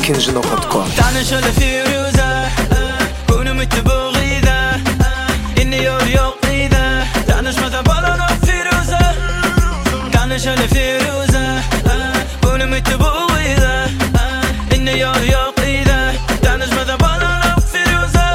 ikinci nokta.com. Tanışalı Firuze, bunu bitti bu gıyda. İnniyor yok gıyda. Tanışmada balon o Firuze. Tanışalı Firuze, bunu bitti bu gıyda. İnniyor yok gıyda. Tanışmada balon o Firuze.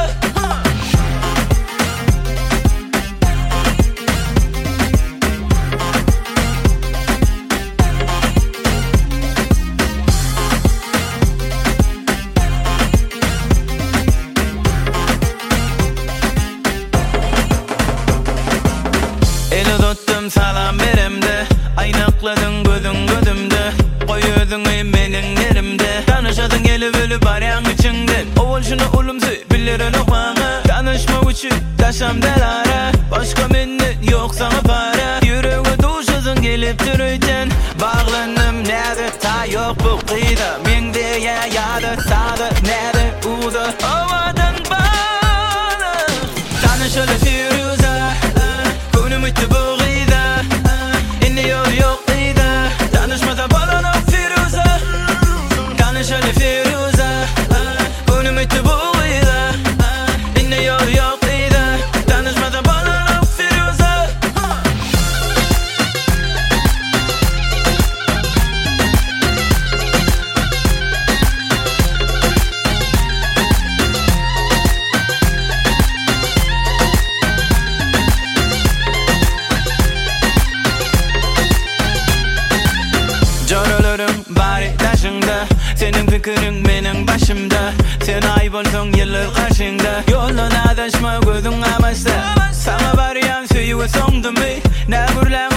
Eli tuttum salam berimde. Aynakladın gözün gözümde. Koyuyordun menin yerimde. Tanışadın gelip ölüp arayan içinde. Oğul şunu ulumsu bilir ölü bana. Tanışma uçu taşam delara. Başka minnet yok sana para. Yüreğe duşasın gelip duruyken. Bağlandım nerede ta yok bu kıyıda. Men diye yadı sağda nerede uda. Havadan bana. Tanışalı Firuze, bunu bitti bu gıyda. İnniyor yok gıyda. Tanışmada balon o Firuze. Tanışalı Firuze, bunu bitti bu gıyda. İnniyor yok gıyda. Tanışmada balon o Firuze. Canlarım bari taşında. Senin fikrin benim başımda. Sen aybolsun yıllar karşında. Yoldan adaşma gözün amaçta. Sana var yan suyu sondum mi? Ne burlan